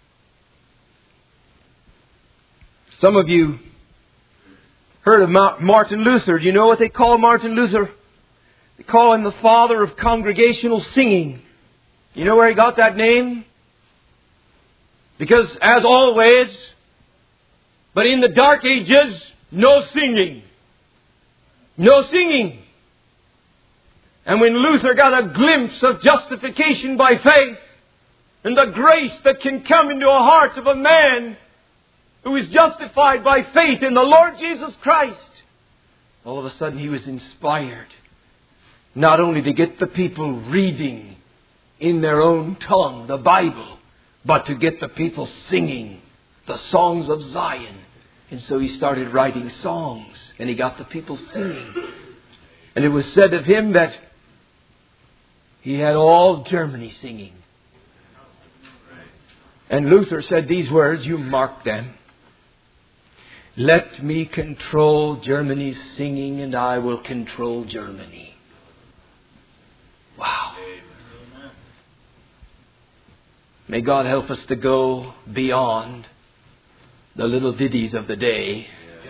Some of you heard of Martin Luther. Do you know what they call Martin Luther? They call him the father of congregational singing. You know where he got that name? Because as always, but in the dark ages, no singing. No singing. And when Luther got a glimpse of justification by faith and the grace that can come into a heart of a man who is justified by faith in the Lord Jesus Christ, all of a sudden he was inspired not only to get the people reading in their own tongue the Bible, but to get the people singing the songs of Zion. And so he started writing songs, and he got the people singing. And it was said of him that he had all Germany singing. And Luther said these words, you mark them. Let me control Germany's singing, and I will control Germany. Wow. May God help us to go beyond the little ditties of the day.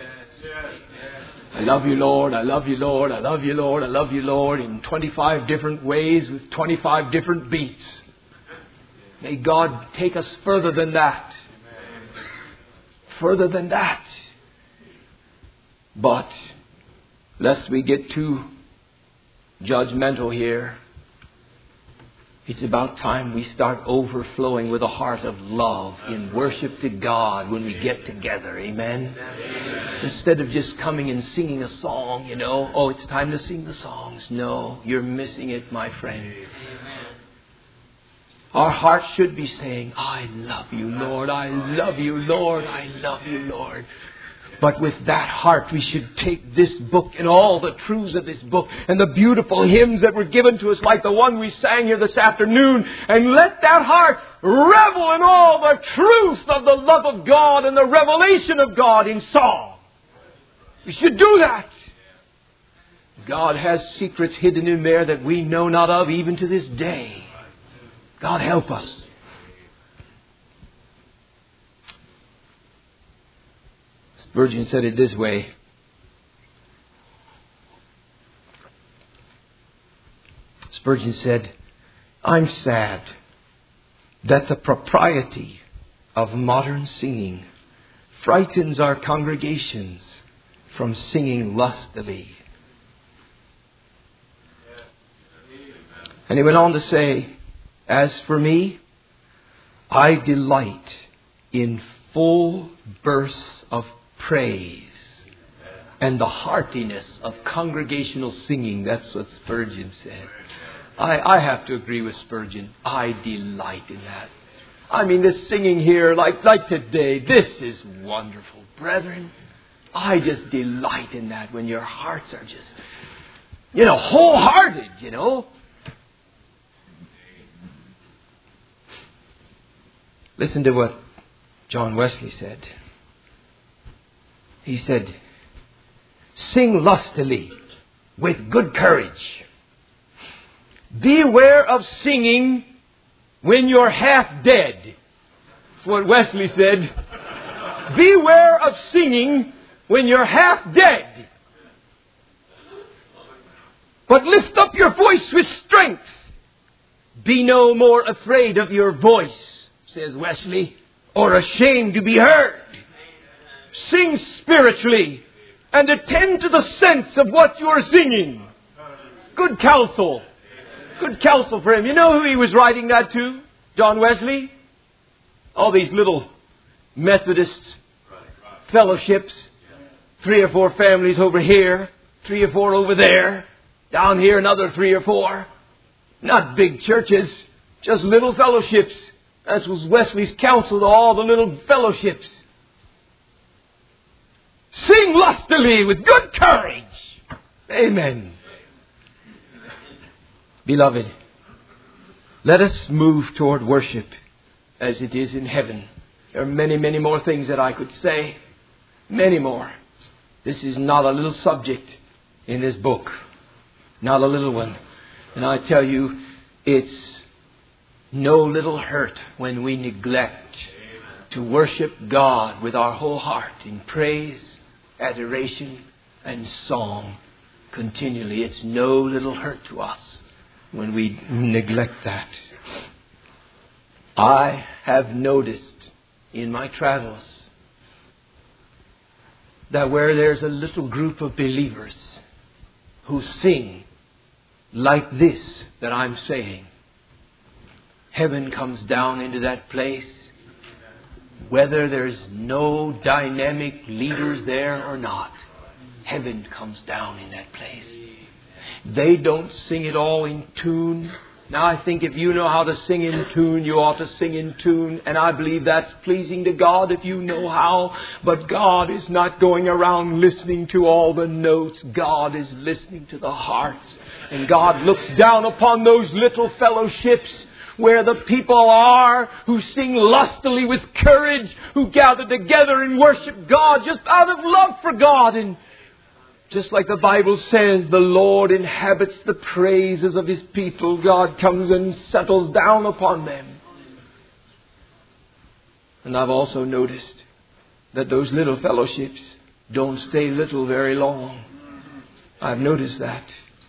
I love you, Lord. I love you, Lord. I love you, Lord. I love you, Lord. In 25 different ways with 25 different beats. May God take us further than that. Further than that. But lest we get too judgmental here, it's about time we start overflowing with a heart of love in worship to God when we get together. Amen? Amen. Instead of just coming and singing a song, oh, it's time to sing the songs. No, you're missing it, my friend. Amen. Our heart should be saying, I love you, Lord. I love you, Lord. I love you, Lord. But with that heart, we should take this book and all the truths of this book and the beautiful hymns that were given to us, like the one we sang here this afternoon, and let that heart revel in all the truth of the love of God and the revelation of God in song. We should do that. God has secrets hidden in there that we know not of even to this day. God help us. Spurgeon said it this way. Spurgeon said, "I'm sad that the propriety of modern singing frightens our congregations from singing lustily." And he went on to say, "As for me, I delight in full bursts of praise and the heartiness of congregational singing." That's what Spurgeon said. I have to agree with Spurgeon. I delight in that. I mean, this singing here, like today, this is wonderful, brethren. I just delight in that when your hearts are just, wholehearted, Listen to what John Wesley said. He said, "Sing lustily with good courage. Beware of singing when you're half dead." That's what Wesley said. Beware of singing when you're half dead. But lift up your voice with strength. Be no more afraid of your voice, says Wesley, or ashamed to be heard. Sing spiritually and attend to the sense of what you are singing. Good counsel. Good counsel for him. You know who he was writing that to? John Wesley? All these little Methodist fellowships. 3 or 4 families over here. 3 or 4 over there. Down here another 3 or 4. Not big churches. Just little fellowships. That was Wesley's counsel to all the little fellowships. Sing lustily with good courage. Amen. Beloved, let us move toward worship as it is in heaven. There are many, many more things that I could say. Many more. This is not a little subject in this book. Not a little one. And I tell you, it's no little hurt when we neglect to worship God with our whole heart in praise, adoration, and song continually. It's no little hurt to us when we neglect that. I have noticed in my travels that where there's a little group of believers who sing like this that I'm saying, heaven comes down into that place. Whether there's no dynamic leaders there or not, heaven comes down in that place. They don't sing it all in tune. Now I think if you know how to sing in tune, you ought to sing in tune. And I believe that's pleasing to God if you know how. But God is not going around listening to all the notes. God is listening to the hearts. And God looks down upon those little fellowships where the people are who sing lustily with courage, who gather together and worship God just out of love for God. And just like the Bible says, the Lord inhabits the praises of His people. God comes and settles down upon them. And I've also noticed that those little fellowships don't stay little very long. I've noticed that.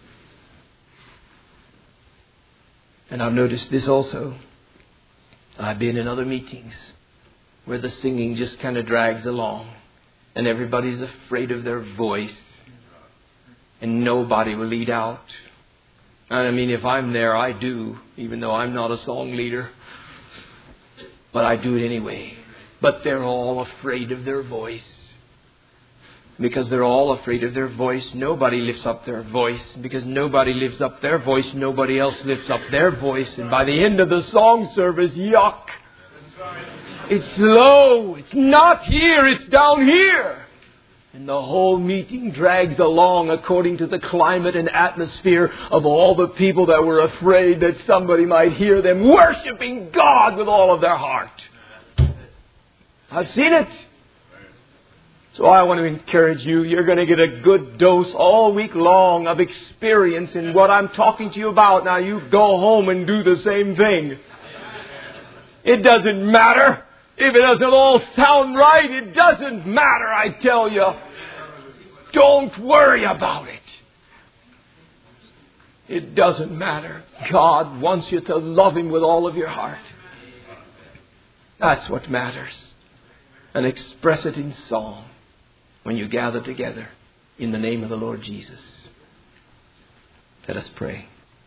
And I've noticed this also. I've been in other meetings where the singing just kind of drags along. And everybody's afraid of their voice. And nobody will lead out. I mean, if I'm there, I do. Even though I'm not a song leader. But I do it anyway. But they're all afraid of their voice. Because they're all afraid of their voice, nobody lifts up their voice. Because nobody lifts up their voice, nobody else lifts up their voice. And by the end of the song service, yuck! It's low. It's not here. It's down here. And the whole meeting drags along according to the climate and atmosphere of all the people that were afraid that somebody might hear them worshiping God with all of their heart. I've seen it. So I want to encourage you. You're going to get a good dose all week long of experience in what I'm talking to you about. Now you go home and do the same thing. It doesn't matter. If it doesn't all sound right, it doesn't matter, I tell you. Don't worry about it. It doesn't matter. God wants you to love Him with all of your heart. That's what matters. And express it in song when you gather together in the name of the Lord Jesus. Let us pray.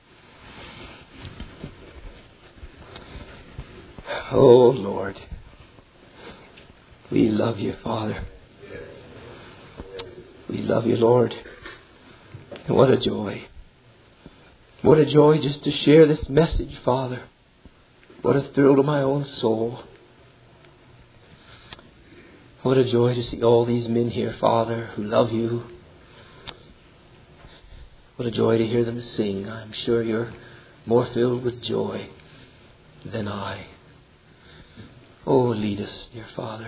Oh Lord, we love you, Father. We love you, Lord. And what a joy. What a joy just to share this message, Father. What a thrill to my own soul. What a joy to see all these men here, Father, who love you. What a joy to hear them sing. I'm sure you're more filled with joy than I. Oh, lead us, dear Father.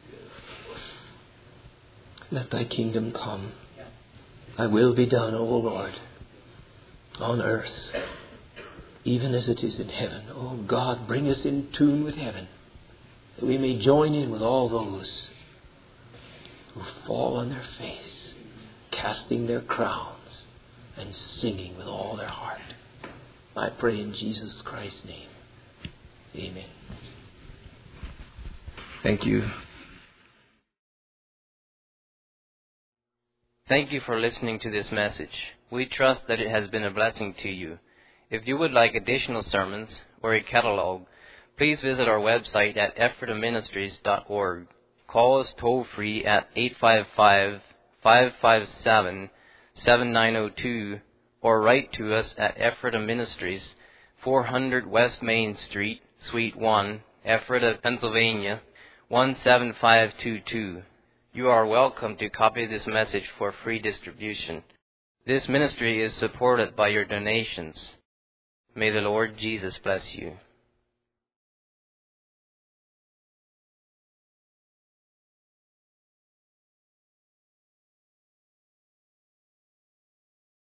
Let thy kingdom come. Thy will be done, O Lord, on earth, even as it is in heaven. Oh God, bring us in tune with heaven, that we may join in with all those who fall on their face, casting their crowns and singing with all their heart. I pray in Jesus Christ's name. Amen. Thank you. Thank you for listening to this message. We trust that it has been a blessing to you. If you would like additional sermons or a catalog, please visit our website at ephrataministries.org. Call us toll-free at 855-557-7902 or write to us at Ephrata Ministries, 400 West Main Street, Suite 1, Ephrata, Pennsylvania, 17522. You are welcome to copy this message for free distribution. This ministry is supported by your donations. May the Lord Jesus bless you.